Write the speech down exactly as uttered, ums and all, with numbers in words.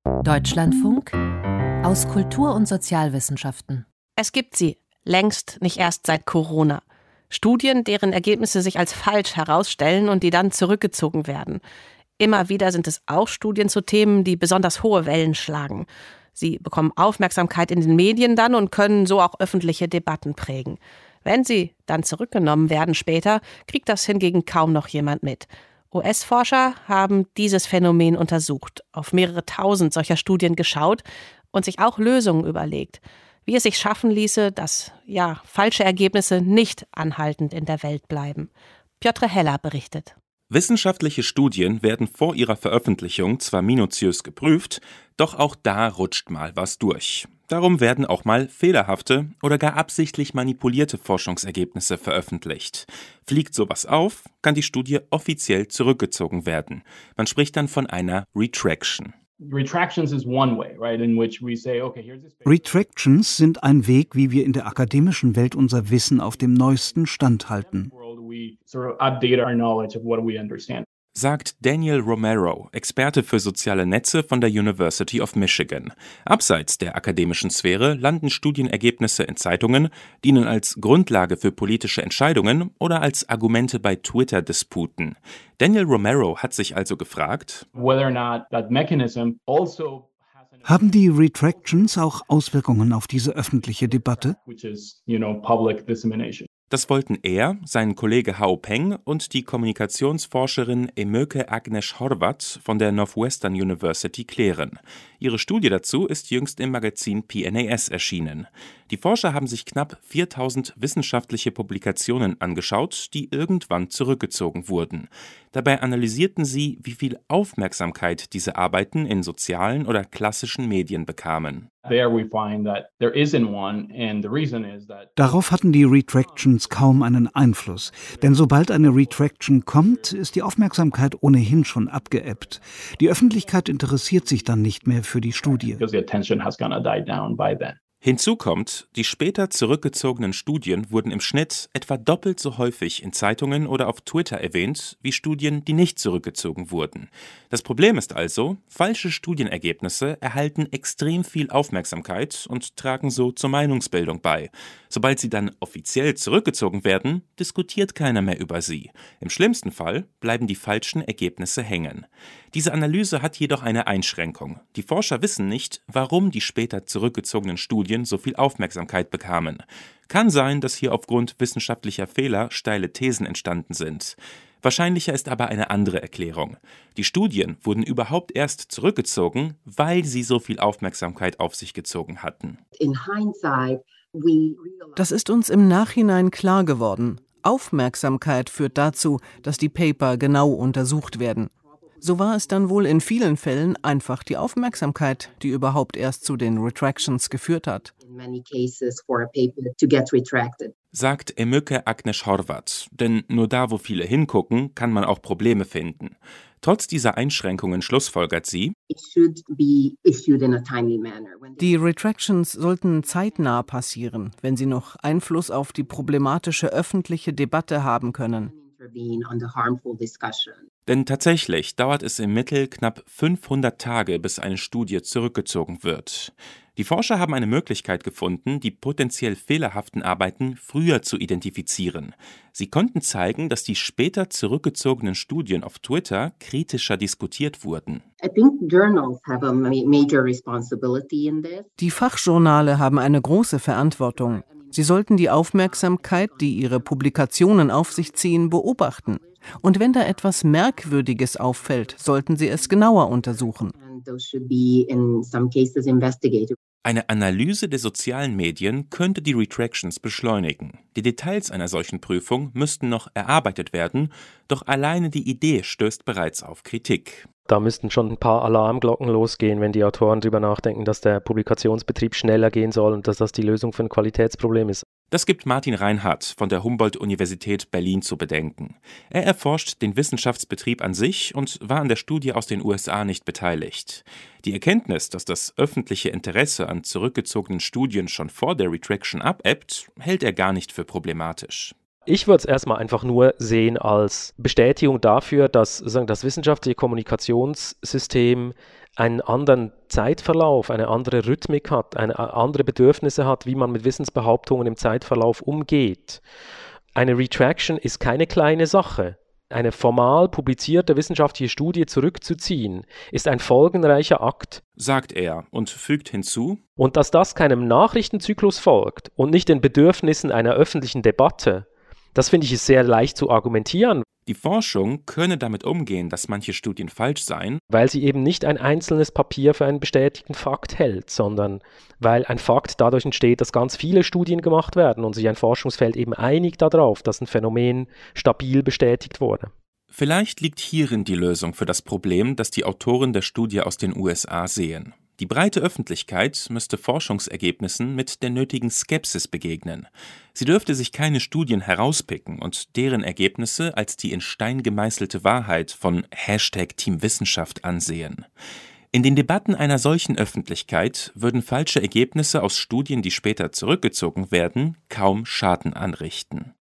Deutschlandfunk aus Kultur- und Sozialwissenschaften. Es gibt sie, längst nicht erst seit Corona. Studien, deren Ergebnisse sich als falsch herausstellen und die dann zurückgezogen werden. Immer wieder sind es auch Studien zu Themen, die besonders hohe Wellen schlagen. Sie bekommen Aufmerksamkeit in den Medien dann und können so auch öffentliche Debatten prägen. Wenn sie dann zurückgenommen werden später, kriegt das hingegen kaum noch jemand mit. U S-Forscher haben dieses Phänomen untersucht, auf mehrere tausend solcher Studien geschaut und sich auch Lösungen überlegt, wie es sich schaffen ließe, dass ja falsche Ergebnisse nicht anhaltend in der Welt bleiben. Piotr Heller berichtet. Wissenschaftliche Studien werden vor ihrer Veröffentlichung zwar minutiös geprüft, doch auch da rutscht mal was durch. Darum werden auch mal fehlerhafte oder gar absichtlich manipulierte Forschungsergebnisse veröffentlicht. Fliegt sowas auf, kann die Studie offiziell zurückgezogen werden. Man spricht dann von einer Retraction. Retractions is one way, right, in which we say, okay, here's this paper. Retractions sind ein Weg, wie wir in der akademischen Welt unser Wissen auf dem neuesten Stand halten. We sort of update our knowledge of what we understand. Sagt Daniel Romero, Experte für soziale Netze von der University of Michigan. Abseits der akademischen Sphäre landen Studienergebnisse in Zeitungen, dienen als Grundlage für politische Entscheidungen oder als Argumente bei Twitter-Disputen. Daniel Romero hat sich also gefragt, whether or not that mechanism also haben die Retractions auch Auswirkungen auf diese öffentliche Debatte? which is, you know, public dissemination. Das wollten er, sein Kollege Hao Peng und die Kommunikationsforscherin Emöke Agnes Horvath von der Northwestern University klären. Ihre Studie dazu ist jüngst im Magazin P N A S erschienen. Die Forscher haben sich knapp viertausend wissenschaftliche Publikationen angeschaut, die irgendwann zurückgezogen wurden. Dabei analysierten sie, wie viel Aufmerksamkeit diese Arbeiten in sozialen oder klassischen Medien bekamen. There we find that there isn't one, and the reason is that Darauf hatten die Retractions kaum einen Einfluss. Denn sobald eine Retraction kommt, ist die Aufmerksamkeit ohnehin schon abgeebbt. Die Öffentlichkeit interessiert sich dann nicht mehr für die Studie. because the attention has kind of died down by then. Hinzu kommt, die später zurückgezogenen Studien wurden im Schnitt etwa doppelt so häufig in Zeitungen oder auf Twitter erwähnt, wie Studien, die nicht zurückgezogen wurden. Das Problem ist also, falsche Studienergebnisse erhalten extrem viel Aufmerksamkeit und tragen so zur Meinungsbildung bei. Sobald sie dann offiziell zurückgezogen werden, diskutiert keiner mehr über sie. Im schlimmsten Fall bleiben die falschen Ergebnisse hängen. Diese Analyse hat jedoch eine Einschränkung. Die Forscher wissen nicht, warum die später zurückgezogenen Studien so viel Aufmerksamkeit bekamen. Kann sein, dass hier aufgrund wissenschaftlicher Fehler steile Thesen entstanden sind. Wahrscheinlicher ist aber eine andere Erklärung. Die Studien wurden überhaupt erst zurückgezogen, weil sie so viel Aufmerksamkeit auf sich gezogen hatten. Das ist uns im Nachhinein klar geworden. Aufmerksamkeit führt dazu, dass die Paper genau untersucht werden. So war es dann wohl in vielen Fällen einfach die Aufmerksamkeit, die überhaupt erst zu den Retractions geführt hat. Sagt Emöke Agnes Horvath. Denn nur da, wo viele hingucken, kann man auch Probleme finden. Trotz dieser Einschränkungen schlussfolgert sie, Die Retractions sollten zeitnah passieren, wenn sie noch Einfluss auf die problematische öffentliche Debatte haben können. Denn tatsächlich dauert es im Mittel knapp fünfhundert Tage, bis eine Studie zurückgezogen wird. Die Forscher haben eine Möglichkeit gefunden, die potenziell fehlerhaften Arbeiten früher zu identifizieren. Sie konnten zeigen, dass die später zurückgezogenen Studien auf Twitter kritischer diskutiert wurden. Die Fachjournale haben eine große Verantwortung. Sie sollten die Aufmerksamkeit, die ihre Publikationen auf sich ziehen, beobachten. Und wenn da etwas Merkwürdiges auffällt, sollten sie es genauer untersuchen. Eine Analyse der sozialen Medien könnte die Retractions beschleunigen. Die Details einer solchen Prüfung müssten noch erarbeitet werden, doch alleine die Idee stößt bereits auf Kritik. Da müssten schon ein paar Alarmglocken losgehen, wenn die Autoren darüber nachdenken, dass der Publikationsbetrieb schneller gehen soll und dass das die Lösung für ein Qualitätsproblem ist. Das gibt Martin Reinhardt von der Humboldt-Universität Berlin zu bedenken. Er erforscht den Wissenschaftsbetrieb an sich und war an der Studie aus den U S A nicht beteiligt. Die Erkenntnis, dass das öffentliche Interesse an zurückgezogenen Studien schon vor der Retraction abebbt, hält er gar nicht für problematisch. Ich würde es erstmal einfach nur sehen als Bestätigung dafür, dass sagen, das wissenschaftliche Kommunikationssystem einen anderen Zeitverlauf, eine andere Rhythmik hat, eine andere Bedürfnisse hat, wie man mit Wissensbehauptungen im Zeitverlauf umgeht. Eine Retraction ist keine kleine Sache. Eine formal publizierte wissenschaftliche Studie zurückzuziehen, ist ein folgenreicher Akt, sagt er und fügt hinzu, und dass das keinem Nachrichtenzyklus folgt und nicht den Bedürfnissen einer öffentlichen Debatte, das finde ich ist sehr leicht zu argumentieren. Die Forschung könne damit umgehen, dass manche Studien falsch seien, weil sie eben nicht ein einzelnes Papier für einen bestätigten Fakt hält, sondern weil ein Fakt dadurch entsteht, dass ganz viele Studien gemacht werden und sich ein Forschungsfeld eben einigt darauf, dass ein Phänomen stabil bestätigt wurde. Vielleicht liegt hierin die Lösung für das Problem, das die Autoren der Studie aus den U S A sehen. Die breite Öffentlichkeit müsste Forschungsergebnissen mit der nötigen Skepsis begegnen. Sie dürfte sich keine Studien herauspicken und deren Ergebnisse als die in Stein gemeißelte Wahrheit von Hashtag Team Wissenschaft ansehen. In den Debatten einer solchen Öffentlichkeit würden falsche Ergebnisse aus Studien, die später zurückgezogen werden, kaum Schaden anrichten.